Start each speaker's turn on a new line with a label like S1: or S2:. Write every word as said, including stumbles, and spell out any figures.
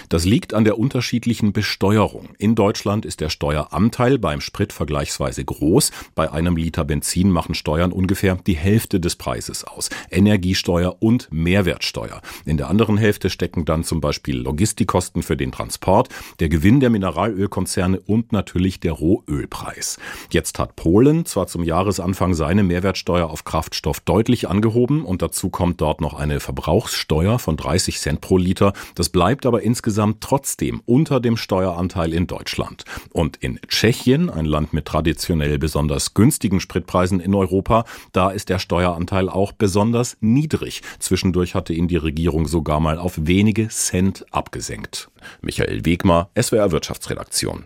S1: Das liegt an der unterschiedlichen Besteuerung. In Deutschland ist der Steueranteil beim Sprit vergleichsweise groß. Bei einem Liter Benzin machen Steuern ungefähr die Hälfte des Preises aus. Energiesteuer und Mehrwertsteuer. In der anderen Hälfte stecken dann zum Beispiel Logistikkosten für den Transport, der Gewinn der Mineralölkonzerne und natürlich der Rohölpreis. Jetzt hat Polen zwar zum Jahresanfang seine Mehrwertsteuer auf Kraftstoff deutlich angehoben und dazu kommt dort noch eine Verbrauchssteuer von dreißig Cent pro Liter. Das bleibt aber insgesamt trotzdem unter dem Steueranteil in Deutschland. Und in Tschechien, ein Land mit traditionell besonders günstigen Spritpreisen in Europa, da ist der Steueranteil auch besonders niedrig. Zwischendurch hatte ihn die Regierung sogar mal auf wenige Cent abgesenkt. Michael Wegmar, S W R Wirtschaftsredaktion.